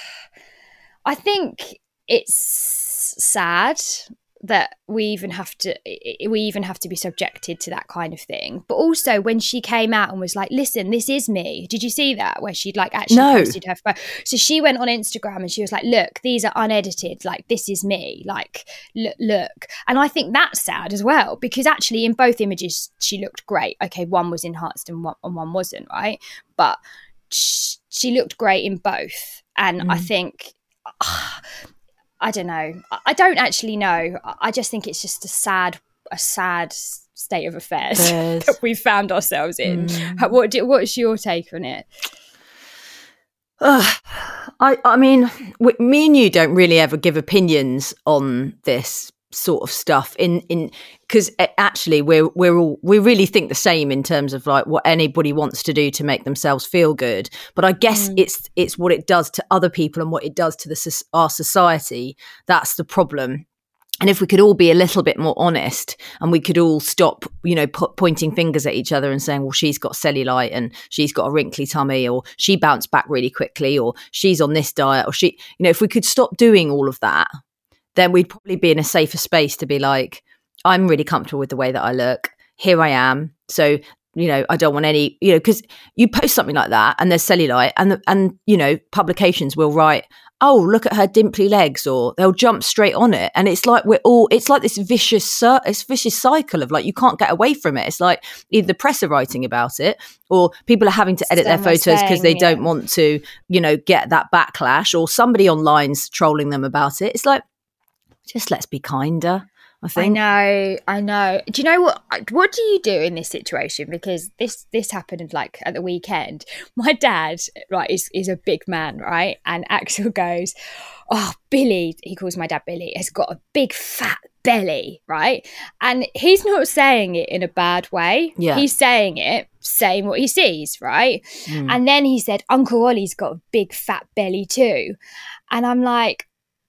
Speaker 4: I think it's sad that we even have to we even have to be subjected to that kind of thing. But also when she came out and was like, listen, this is me. Did you see that? Where she'd like actually
Speaker 3: no.
Speaker 4: posted her photo. So she went on Instagram and she was like, look, these are unedited. Like, this is me. Like, look, look. And I think that's sad as well, because actually in both images, she looked great. Okay, one was enhanced and one, and one wasn't, right? But she, she looked great in both. And mm. I think... Uh, I don't know. I don't actually know. I just think it's just a sad, a sad state of affairs that we've found ourselves in. Mm. What do, what's your take on it?
Speaker 3: Uh, I, I mean, we, me and you don't really ever give opinions on this sort of stuff in in because actually we're we're all we really think the same in terms of like what anybody wants to do to make themselves feel good, but I guess mm. it's it's what it does to other people and what it does to the our society. That's the problem. And if we could all be a little bit more honest, and we could all stop, you know, po- pointing fingers at each other and saying, well, she's got cellulite and she's got a wrinkly tummy, or she bounced back really quickly, or she's on this diet, or she, you know, if we could stop doing all of that, then we'd probably be in a safer space to be like, I'm really comfortable with the way that I look. Here I am. So, you know, I don't want any, you know, because you post something like that and there's cellulite and, the, and you know, publications will write, oh, look at her dimply legs, or they'll jump straight on it. And it's like we're all, it's like this vicious, it's vicious cycle of like, you can't get away from it. It's like either the press are writing about it or people are having to edit their photos because they don't want to, you know, get that backlash, or somebody online's trolling them about it. It's like, just let's be kinder. I think.
Speaker 4: I know, I know. Do you know what? What do you do in this situation? Because this this happened like at the weekend. My dad, right, is is a big man, right? And Axel goes, "Oh, Billy," he calls my dad Billy, has got a big fat belly, right? And he's not saying it in a bad way.
Speaker 3: Yeah.
Speaker 4: He's saying it, saying what he sees, right? Mm. And then he said, "Uncle Ollie's got a big fat belly too," and I'm like,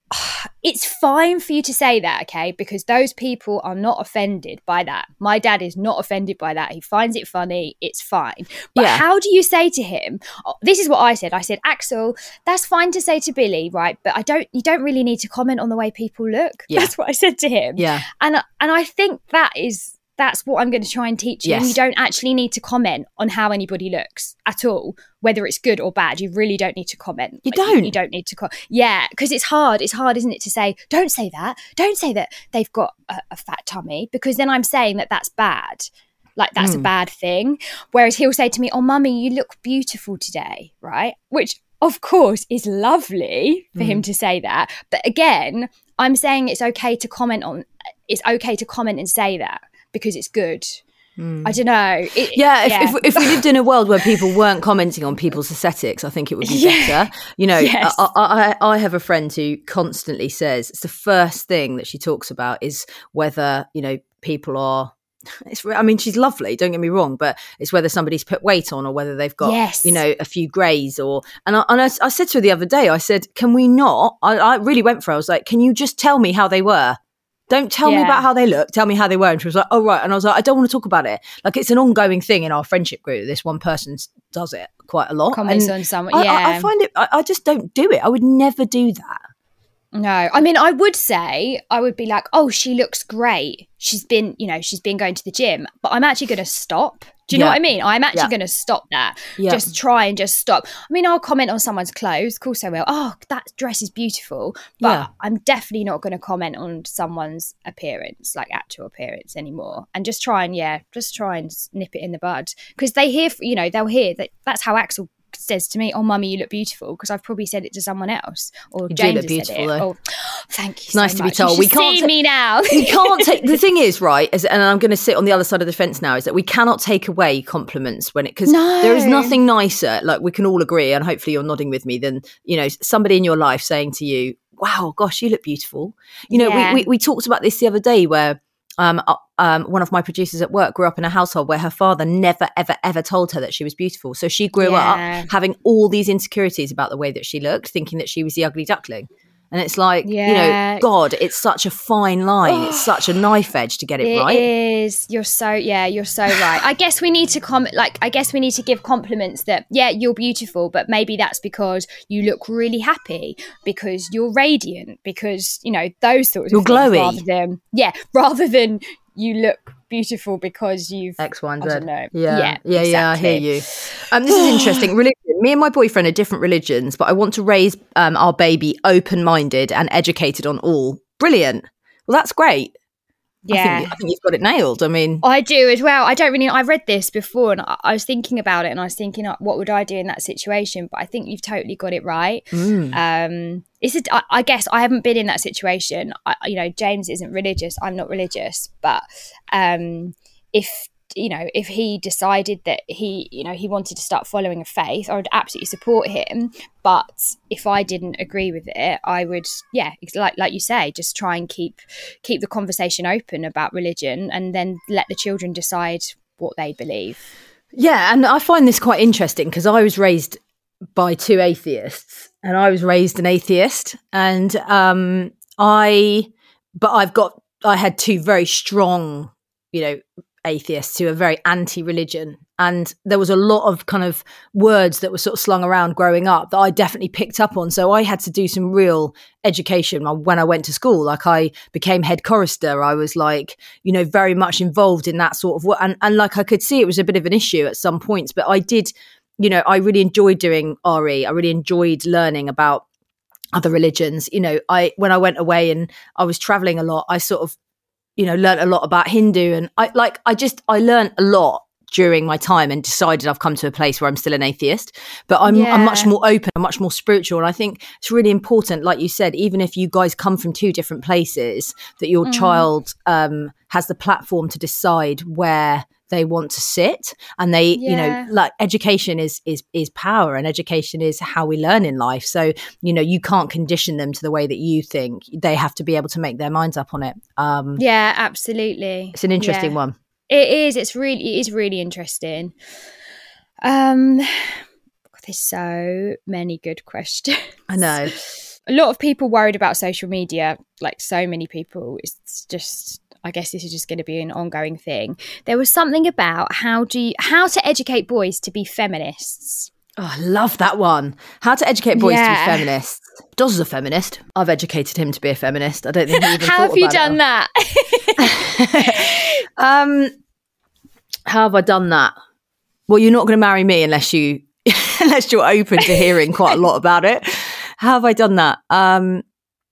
Speaker 4: it's fine for you to say that, okay, because those people are not offended by that. My dad is not offended by that. He finds it funny. It's fine. But yeah. How do you say to him, oh, this is what I said. I said, Axel, that's fine to say to Billy, right? But I don't, you don't really need to comment on the way people look. Yeah. That's what I said to him.
Speaker 3: Yeah.
Speaker 4: And, and I think that is, that's what I'm going to try and teach you. Yes. You don't actually need to comment on how anybody looks at all, whether it's good or bad. You really don't need to comment.
Speaker 3: You
Speaker 4: like,
Speaker 3: don't.
Speaker 4: You, you don't need to. Co- yeah, because it's hard. It's hard, isn't it, to say, don't say that. Don't say that they've got a, a fat tummy, because then I'm saying that that's bad. Like that's mm. a bad thing. Whereas he'll say to me, oh, mummy, you look beautiful today, right? Which, of course, is lovely for mm. him to say that. But again, I'm saying it's okay to comment on, it's okay to comment and say that, because it's good. Mm. I don't know. It,
Speaker 3: yeah, if,
Speaker 4: yeah.
Speaker 3: If, if we lived in a world where people weren't commenting on people's aesthetics, I think it would be yeah. better. You know, yes. I, I, I have a friend who constantly says it's the first thing that she talks about is whether, you know, people are, it's, I mean, she's lovely, don't get me wrong, but it's whether somebody's put weight on or whether they've got, yes. you know, a few greys or, and I, and I, I said to her the other day, I said, can we not, I, I really went for her, I was like, can you just tell me how they were? Don't tell yeah. me about how they look. Tell me how they were. And she was like, oh, right. And I was like, I don't want to talk about it. Like, it's an ongoing thing in our friendship group. This one person does it quite a lot.
Speaker 4: Comments
Speaker 3: and
Speaker 4: on someone.
Speaker 3: I,
Speaker 4: yeah.
Speaker 3: I, I find it, I, I just don't do it. I would never do that.
Speaker 4: No, I mean, I would say, I would be like, oh, she looks great. She's been, you know, she's been going to the gym, but I'm actually going to stop. Do you yeah. know what I mean? I'm actually yeah. going to stop that. Yeah. Just try and just stop. I mean, I'll comment on someone's clothes. Of course I will. Oh, that dress is beautiful. But yeah. I'm definitely not going to comment on someone's appearance, like actual appearance anymore. And just try and, yeah, just try and nip it in the bud. Because they hear, you know, they'll hear that that's how Axel says to me, oh, mummy, you look beautiful, because I've probably said it to someone else, or
Speaker 3: you
Speaker 4: James
Speaker 3: do look beautiful,
Speaker 4: said it.
Speaker 3: though.
Speaker 4: Oh, thank you.
Speaker 3: It's
Speaker 4: so
Speaker 3: nice to
Speaker 4: much.
Speaker 3: be told.
Speaker 4: You
Speaker 3: we can't
Speaker 4: see
Speaker 3: ta-
Speaker 4: me now.
Speaker 3: We can't take. The thing is, right, is, and I'm going to sit on the other side of the fence now, is that we cannot take away compliments when it, because
Speaker 4: no.
Speaker 3: there is nothing nicer. Like, we can all agree, and hopefully you're nodding with me, than, you know, somebody in your life saying to you, wow, gosh, you look beautiful. You know, yeah. we, we we talked about this the other day where. Um, um, one of my producers at work grew up in a household where her father never, ever, ever told her that she was beautiful. So she grew
Speaker 4: yeah.
Speaker 3: up having all these insecurities about the way that she looked, thinking that she was the ugly duckling. And it's like, yeah. you know, God, it's such a fine line. Oh, it's such a knife edge to get it,
Speaker 4: it
Speaker 3: right.
Speaker 4: It is. You're so, yeah, you're so right. I guess we need to comment, like, I guess we need to give compliments that, yeah, you're beautiful, but maybe that's because you look really happy, because you're radiant, because, you know, those sorts
Speaker 3: you're
Speaker 4: of
Speaker 3: glowy.
Speaker 4: things. Rather than, yeah, rather than you look beautiful because you've
Speaker 3: X, Y, and Z.
Speaker 4: I don't know.
Speaker 3: Yeah,
Speaker 4: yeah,
Speaker 3: yeah,
Speaker 4: exactly.
Speaker 3: yeah. I hear you. Um, this is interesting. Religion. Me and my boyfriend are different religions, but I want to raise um, our baby open-minded and educated on all. Brilliant. Well, that's great.
Speaker 4: Yeah,
Speaker 3: I think, I think you've got it nailed. I mean,
Speaker 4: I do as well. I don't really. I read this before, and I, I was thinking about it, and I was thinking, what would I do in that situation? But I think you've totally got it right.
Speaker 3: Mm.
Speaker 4: Um, it's. A, I, I guess I haven't been in that situation. I, you know, James isn't religious. I'm not religious, but um, if you know, if he decided that he, you know, he wanted to start following a faith, I would absolutely support him. But if I didn't agree with it, I would, yeah, like like you say, just try and keep keep the conversation open about religion, and then let the children decide what they believe.
Speaker 3: Yeah, and I find this quite interesting because I was raised by two atheists, and I was raised an atheist, and um, I, but I've got, I had two very strong, you know, atheists who are very anti-religion, and there was a lot of kind of words that were sort of slung around growing up that I definitely picked up on. So I had to do some real education when I went to school. Like I became head chorister. I was like, you know, very much involved in that sort of work. And, and like I could see it was a bit of an issue at some points, but I did, you know, I really enjoyed doing R E. I really enjoyed learning about other religions. You know, I when I went away and I was traveling a lot, I sort of, you know, learned a lot about Hindu, and I like I just I learned a lot during my time and decided I've come to a place where I'm still an atheist, but I'm, yeah. I'm much more open, I'm much more spiritual. And I think it's really important, like you said, even if you guys come from two different places, that your mm. child um, has the platform to decide where they want to sit. And they, yeah. you know, like education is is is power, and education is how we learn in life. So, you know, you can't condition them to the way that you think. They have to be able to make their minds up on it. Um,
Speaker 4: yeah, absolutely.
Speaker 3: It's an interesting
Speaker 4: yeah.
Speaker 3: one.
Speaker 4: It is. It's really, it is really interesting. Um, there's so many good questions.
Speaker 3: I know.
Speaker 4: A lot of people worried about social media, like so many people. It's just, I guess this is just going to be an ongoing thing. There was something about how do you, how to educate boys to be feminists.
Speaker 3: Oh, I love that one. How to educate boys yeah. to be feminists. Doz is a feminist. I've educated him to be a feminist. I don't think he even
Speaker 4: how
Speaker 3: thought
Speaker 4: have you
Speaker 3: about
Speaker 4: done
Speaker 3: it.
Speaker 4: that?
Speaker 3: um, how have I done that? Well, you're not going to marry me unless you unless you're open to hearing quite a lot about it. How have I done that? Um,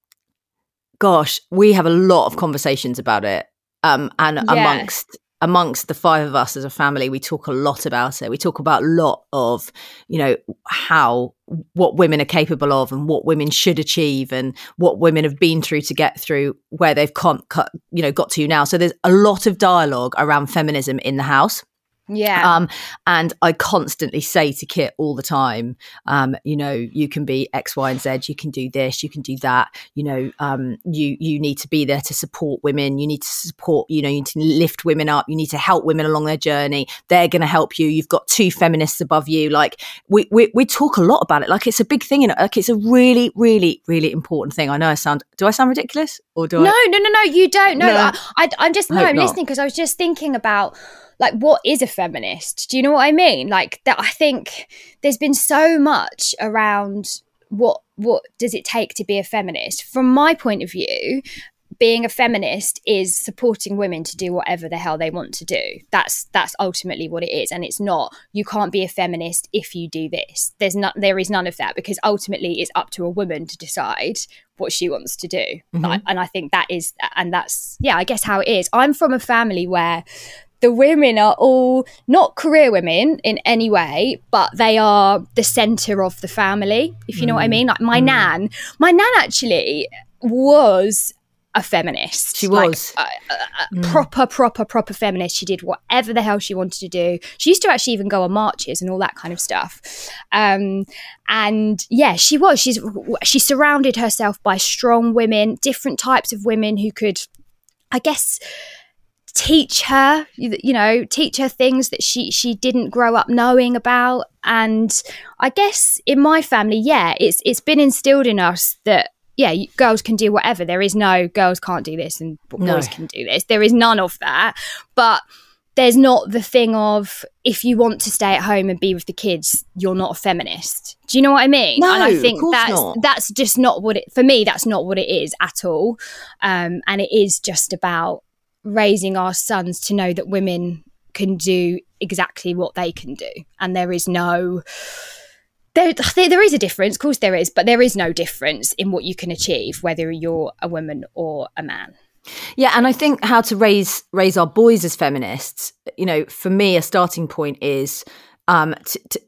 Speaker 3: gosh, we have a lot of conversations about it, um, and yeah. amongst. amongst the five of us as a family, we talk a lot about it. We talk about a lot of, you know, how, what women are capable of and what women should achieve and what women have been through to get through where they've come, you know, got to now. So there's a lot of dialogue around feminism in the house.
Speaker 4: Yeah.
Speaker 3: Um, and I constantly say to Kit all the time, um, you know, you can be X, Y, and Z. You can do this. You can do that. You know, um, you you need to be there to support women. You need to support. You know, you need to lift women up. You need to help women along their journey. They're going to help you. You've got two feminists above you. Like we we we talk a lot about it. Like it's a big thing. You know, like it's a really, really, really important thing. I know I sound. Do I sound ridiculous? Or do
Speaker 4: no,
Speaker 3: I?
Speaker 4: No, no, no, no. You don't. No,
Speaker 3: no.
Speaker 4: I, I, I'm just. No, I'm
Speaker 3: not.
Speaker 4: listening because I was just thinking about. Like, what is a feminist? Do you know what I mean? Like that, I think there's been so much around what what does it take to be a feminist. From my point of view, being a feminist is supporting women to do whatever the hell they want to do. That's that's ultimately what it is. And it's not, you can't be a feminist if you do this. There's not, there is none of that, because ultimately it's up to a woman to decide what she wants to do. Mm-hmm. Like, and I think that is, and that's, yeah, I guess how it is. I'm from a family where the women are all not career women in any way, but they are the centre of the family, if you know mm. what I mean. Like my mm. nan, my nan actually was a feminist.
Speaker 3: She was.
Speaker 4: Like, a, a, a mm. proper, proper, proper feminist. She did whatever the hell she wanted to do. She used to actually even go on marches and all that kind of stuff. Um, and yeah, she was. She's She surrounded herself by strong women, different types of women who could, I guess, teach her, you know, teach her things that she she didn't grow up knowing about. And I guess in my family, yeah, it's it's been instilled in us that, yeah, girls can do whatever. There is no girls can't do this and boys no. can do this. There is none of that. But there's not the thing of, if you want to stay at home and be with the kids, you're not a feminist. Do you know what I mean?
Speaker 3: No,
Speaker 4: and I think
Speaker 3: of course
Speaker 4: that's
Speaker 3: not.
Speaker 4: that's just not what it, for me, that's not what it is at all. Um, and it is just about raising our sons to know that women can do exactly what they can do, and there is no there, there is a difference, of course there is, but there is no difference in what you can achieve whether you're a woman or a man.
Speaker 3: Yeah, and I think how to raise raise our boys as feminists, you know, for me a starting point is um to, to,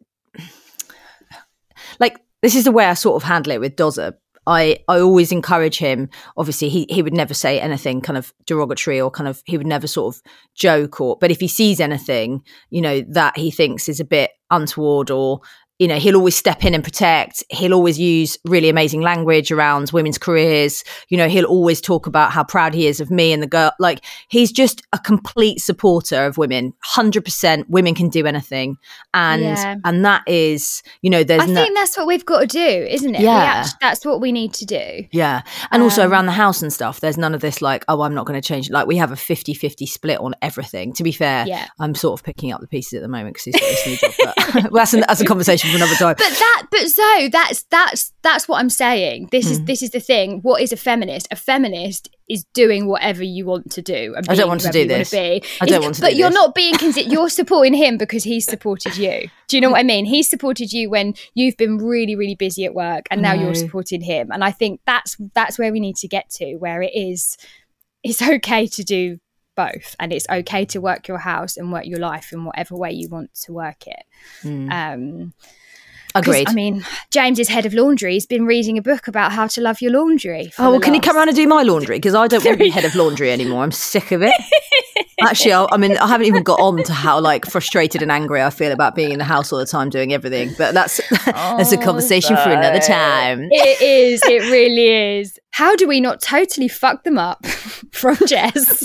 Speaker 3: like this is the way I sort of handle it with Dozer. I, I always encourage him. Obviously, he, he would never say anything kind of derogatory or kind of, he would never sort of joke or, but if he sees anything, you know, that he thinks is a bit untoward or, you know, he'll always step in and protect. He'll always use really amazing language around women's careers. You know, he'll always talk about how proud he is of me and the girl. Like, he's just a complete supporter of women. one hundred percent women can do anything. And yeah. and that is, you know, there's
Speaker 4: I no- think that's what we've got to do, isn't it?
Speaker 3: Yeah.
Speaker 4: Actually, that's what we need to do.
Speaker 3: Yeah. And
Speaker 4: um,
Speaker 3: also around the house and stuff, there's none of this like, oh, I'm not going to change. Like, we have a fifty-fifty split on everything. To be fair,
Speaker 4: yeah.
Speaker 3: I'm sort of picking up the pieces at the moment because he's got this new job. But well, that's, an, that's a conversation for another time.
Speaker 4: But that, but so that's that's that's what I'm saying. This mm. is this is the thing. What is a feminist? A feminist is doing whatever you want to do. And
Speaker 3: I don't want to do this.
Speaker 4: Be.
Speaker 3: I don't want to.
Speaker 4: But
Speaker 3: do
Speaker 4: you're
Speaker 3: this.
Speaker 4: not being considered. You're supporting him because he's supported you. Do you know what I mean? He's supported you when you've been really, really busy at work, and now
Speaker 3: no.
Speaker 4: you're supporting him. And I think that's that's where we need to get to, where it is. It's okay to do both, and it's okay to work your house and work your life in whatever way you want to work it. Mm. Um,
Speaker 3: Agreed.
Speaker 4: I mean, James is head of laundry. He's been reading a book about how to love your laundry.
Speaker 3: Oh, well, can
Speaker 4: last...
Speaker 3: he come around and do my laundry? Because I don't want to be head of laundry anymore. I'm sick of it. Actually, I, I mean, I haven't even got on to how like frustrated and angry I feel about being in the house all the time doing everything. But that's oh, that's a conversation sorry. for another time.
Speaker 4: It is. It really is. How do we not totally fuck them up? From Jess.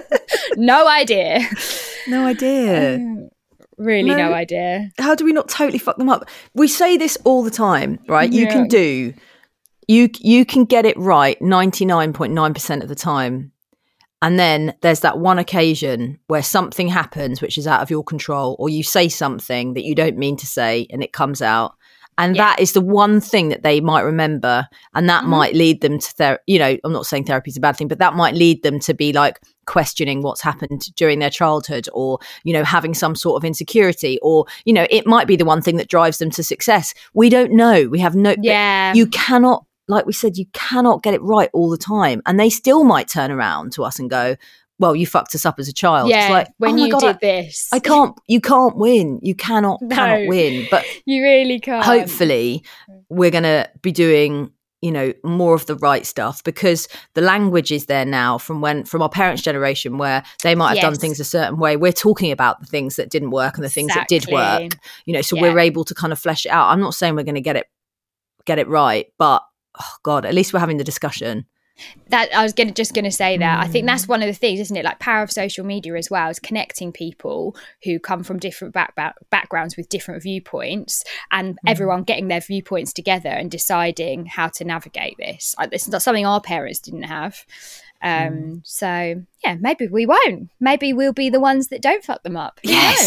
Speaker 4: No idea.
Speaker 3: No idea.
Speaker 4: Um, Really no, no idea.
Speaker 3: How do we not totally fuck them up? We say this all the time, right? You yeah. can do, you you can get it right ninety-nine point nine percent of the time. And then there's that one occasion where something happens which is out of your control, or you say something that you don't mean to say and it comes out. And yeah. that is the one thing that they might remember. And that mm-hmm. might lead them to, ther- you know, I'm not saying therapy is a bad thing, but that might lead them to be like questioning what's happened during their childhood, or, you know, having some sort of insecurity, or, you know, it might be the one thing that drives them to success. We don't know. We have no,
Speaker 4: yeah.
Speaker 3: you cannot, like we said, you cannot get it right all the time. And they still might turn around to us and go, well, you fucked us up as a child.
Speaker 4: Yeah,
Speaker 3: it's like,
Speaker 4: when
Speaker 3: oh
Speaker 4: you
Speaker 3: God,
Speaker 4: did
Speaker 3: I,
Speaker 4: this.
Speaker 3: I can't, you can't win. You cannot,
Speaker 4: no,
Speaker 3: cannot win. But
Speaker 4: you really can't.
Speaker 3: Hopefully we're going to be doing, you know, more of the right stuff, because the language is there now from when, from our parents' generation, where they might have yes. done things a certain way. We're talking about the things that didn't work and the things
Speaker 4: exactly.
Speaker 3: that did work, you know, so
Speaker 4: yeah.
Speaker 3: we're able to kind of flesh it out. I'm not saying we're going to get it, get it right, but oh God, at least we're having the discussion.
Speaker 4: That I was gonna, just going to say that. Mm. I think that's one of the things, isn't it? Like, power of social media as well, is connecting people who come from different back, back, backgrounds with different viewpoints, and mm. everyone getting their viewpoints together and deciding how to navigate this. Like, this is not something our parents didn't have. Um, mm. So, yeah, maybe we won't. Maybe we'll be the ones that don't fuck them up. Who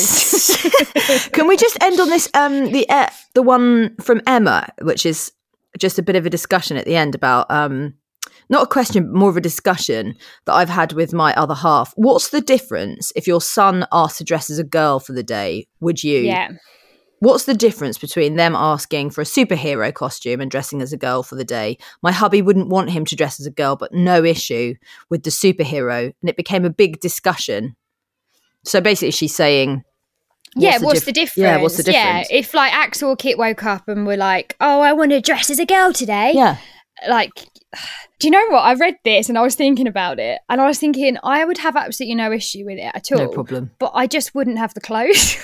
Speaker 3: yes. Can we just end on this? Um, the uh, the one from Emma, which is just a bit of a discussion at the end about... Um, not a question, but more of a discussion that I've had with my other half. What's the difference if your son asked to dress as a girl for the day? Would you?
Speaker 4: Yeah.
Speaker 3: What's the difference between them asking for a superhero costume and dressing as a girl for the day? My hubby wouldn't want him to dress as a girl, but no issue with the superhero. And it became a big discussion. So basically she's saying...
Speaker 4: What's yeah, the what's dif- the difference?
Speaker 3: Yeah, what's the difference?
Speaker 4: Yeah, if like Axel or Kit woke up and were like, oh, I want to dress as a girl today.
Speaker 3: Yeah.
Speaker 4: Like... Do you know what? I read this and I was thinking about it, and I was thinking I would have absolutely no issue with it at all.
Speaker 3: No problem.
Speaker 4: But I just wouldn't have the clothes.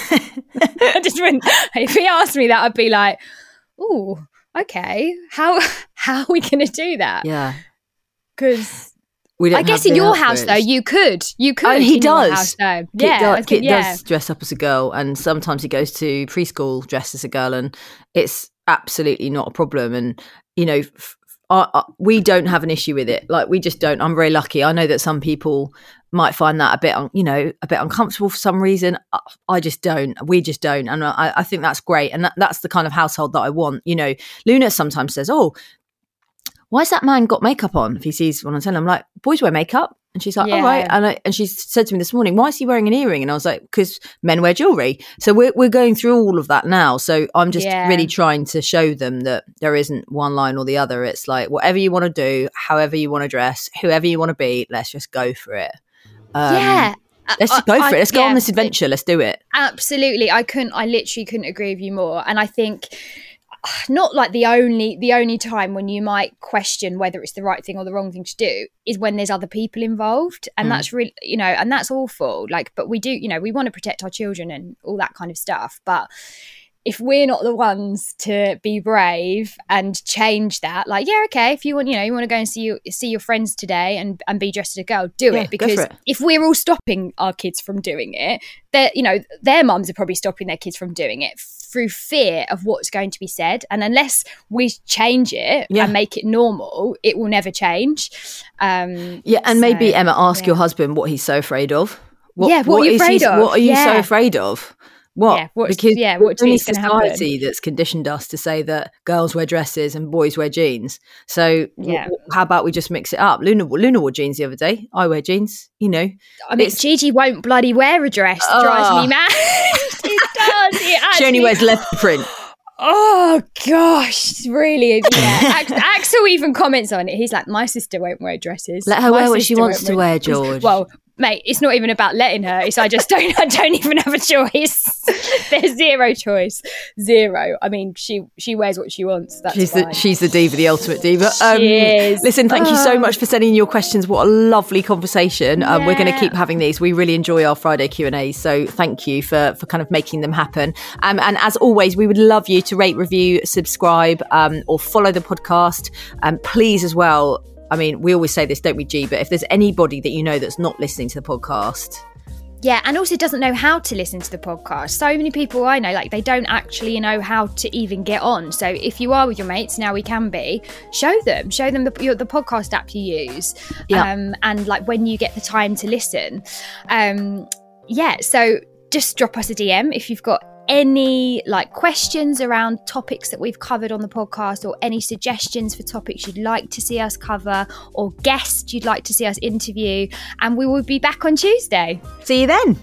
Speaker 4: I just wouldn't. If he asked me that, I'd be like, "Oh, okay. How how are we going to do that?"
Speaker 3: Yeah.
Speaker 4: Because I guess in your house though, you could, you could.
Speaker 3: Oh, he does.
Speaker 4: House, though.
Speaker 3: Kit
Speaker 4: yeah,
Speaker 3: does,
Speaker 4: think,
Speaker 3: Kit
Speaker 4: yeah.
Speaker 3: does dress up as a girl, and sometimes he goes to preschool dressed as a girl, and it's absolutely not a problem. And you know. F- I, I, we don't have an issue with it. Like, we just don't. I'm very lucky. I know that some people might find that a bit, un, you know, a bit uncomfortable for some reason. I, I just don't. We just don't. And I, I think that's great. And that, that's the kind of household that I want. You know, Luna sometimes says, oh, why's that man got makeup on? If he sees one on telly, I'm like, boys wear makeup. And she's like,
Speaker 4: yeah.
Speaker 3: all right. And, I, and she said to me this morning, why is he wearing an earring? And I was like, because men wear jewellery. So we're we're going through all of that now. So I'm just
Speaker 4: yeah.
Speaker 3: really trying to show them that there isn't one line or the other. It's like, whatever you want to do, however you want to dress, whoever you want to be, let's just go for it. Um,
Speaker 4: yeah.
Speaker 3: Let's just go
Speaker 4: I,
Speaker 3: for it. Let's go
Speaker 4: yeah,
Speaker 3: on this adventure. Let's do it.
Speaker 4: Absolutely. I couldn't, I literally couldn't agree with you more. And I think... not like the only the only time when you might question whether it's the right thing or the wrong thing to do is when there's other people involved, and mm. that's really, you know, and that's awful. Like, but we do, you know, we want to protect our children and all that kind of stuff, but if we're not the ones to be brave and change that, like, yeah, okay, if you want, you know, you want to go and see your, see your friends today and, and be dressed as a girl, do
Speaker 3: Yeah,
Speaker 4: it. Because
Speaker 3: it.
Speaker 4: if we're all stopping our kids from doing it, they're, you know, their mums are probably stopping their kids from doing it through fear of what's going to be said. And unless we change it
Speaker 3: yeah.
Speaker 4: and make it normal, it will never change. Um,
Speaker 3: yeah, and
Speaker 4: so,
Speaker 3: maybe, Emma, ask
Speaker 4: yeah.
Speaker 3: your husband what he's so afraid of. What,
Speaker 4: yeah, what, what are you afraid
Speaker 3: he,
Speaker 4: of?
Speaker 3: What are you
Speaker 4: yeah.
Speaker 3: so afraid of? What?
Speaker 4: Yeah, what's,
Speaker 3: because
Speaker 4: yeah, what do you think is going to happen?
Speaker 3: society that's conditioned us to say that girls wear dresses and boys wear jeans. So
Speaker 4: yeah.
Speaker 3: w- how about we just mix it up? Luna, Luna wore jeans the other day. I wear jeans, you know.
Speaker 4: I mean, Gigi won't bloody wear a dress. It uh, drives me mad. It does. It actually...
Speaker 3: She only wears leopard print.
Speaker 4: Oh gosh, really? Yeah. Axel even comments on it. He's like, my sister won't wear dresses.
Speaker 3: Let her
Speaker 4: my
Speaker 3: wear what she wants to wear, George.
Speaker 4: Well, mate, it's not even about letting her. It's I just don't. I don't even have a choice. There's zero choice, zero. I mean, she she wears what she wants. That's
Speaker 3: she's
Speaker 4: fine.
Speaker 3: the she's the diva, the ultimate diva. Um,
Speaker 4: she is.
Speaker 3: Listen, thank
Speaker 4: oh.
Speaker 3: you so much for sending your questions. What a lovely conversation.
Speaker 4: Yeah.
Speaker 3: Um, we're going to keep having these. We really enjoy our Friday Q and A's. So thank you for for kind of making them happen. Um, and as always, we would love you to rate, review, subscribe, um, or follow the podcast. Um, please as well. I mean, we always say this, don't we, G? But if there's anybody that you know that's not listening to the podcast.
Speaker 4: Yeah, and also doesn't know how to listen to the podcast. So many people I know, like, they don't actually know how to even get on. So if you are with your mates, now we can be, show them. Show them the, your, the podcast app you use.
Speaker 3: Yeah.
Speaker 4: Um, and, like, when you get the time to listen. Um, yeah, so just drop us a D M if you've got any like questions around topics that we've covered on the podcast, or any suggestions for topics you'd like to see us cover, or guests you'd like to see us interview, and we will be back on Tuesday.
Speaker 3: See you then.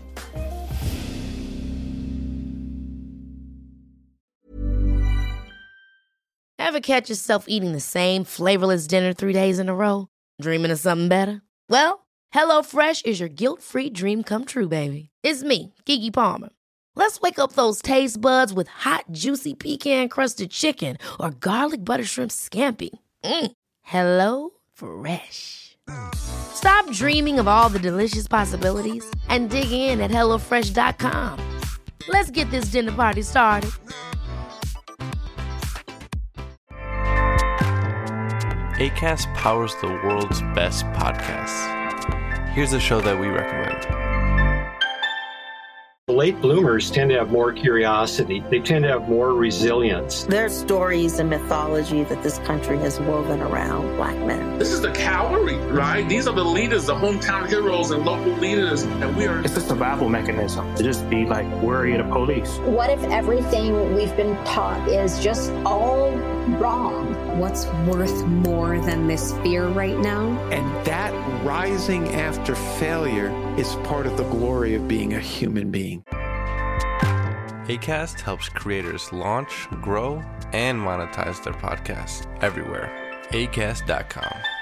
Speaker 2: Ever catch yourself eating the same flavorless dinner three days in a row? Dreaming of something better? Well, HelloFresh is your guilt-free dream come true, baby. It's me, Keke Palmer. Let's wake up those taste buds with hot, juicy pecan-crusted chicken or garlic butter shrimp scampi. Mm. Hello Fresh. Stop dreaming of all the delicious possibilities and dig in at hello fresh dot com. Let's get this dinner party started.
Speaker 8: Acast powers the world's best podcasts. Here's a show that we recommend.
Speaker 9: Late bloomers tend to have more curiosity. They tend to have more resilience.
Speaker 10: There's stories and mythology that this country has woven around Black men.
Speaker 11: This is the cavalry, right? These are the leaders, the hometown heroes and local leaders, and we are...
Speaker 12: It's a survival mechanism to just be like worry of the police.
Speaker 13: What if everything we've been taught is just all wrong?
Speaker 14: What's worth more than this fear right now?
Speaker 15: And that rising after failure is part of the glory of being a human being.
Speaker 8: Acast helps creators launch, grow, and monetize their podcasts everywhere. acast dot com.